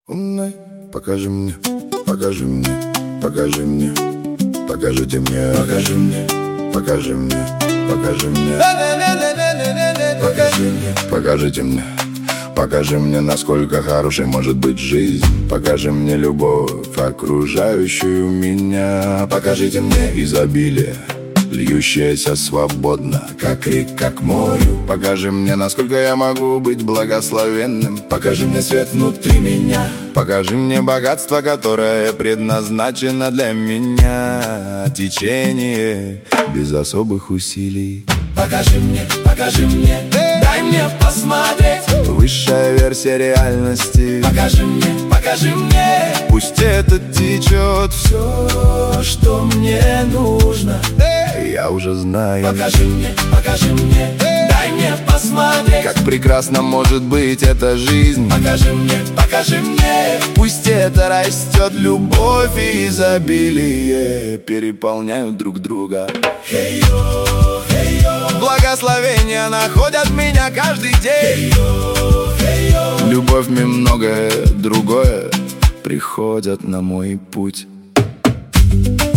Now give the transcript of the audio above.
Умный, покажи мне, покажи мне, покажи мне, покажите мне, покажи мне, покажи мне, покажи мне, покажи мне, покажите мне, покажи мне, насколько хорошей может быть жизнь. Покажи мне любовь, окружающую меня. Покажите мне изобилие, льющееся свободно, как река к морю. Покажи мне, насколько я могу быть благословенным. Покажи мне свет внутри меня. Покажи мне богатство, которое предназначено для меня. Течение без особых усилий. Покажи мне, дай мне посмотреть. Высшая версия реальности. Покажи мне, пусть это течет. Все, что мне нужно, я уже знаю. Покажи мне, дай мне посмотреть, как прекрасно может быть эта жизнь. Покажи мне, пусть это растет. Любовь и изобилие переполняют друг друга. Благословения находят меня каждый день. Любовь и многое другое приходят на мой путь.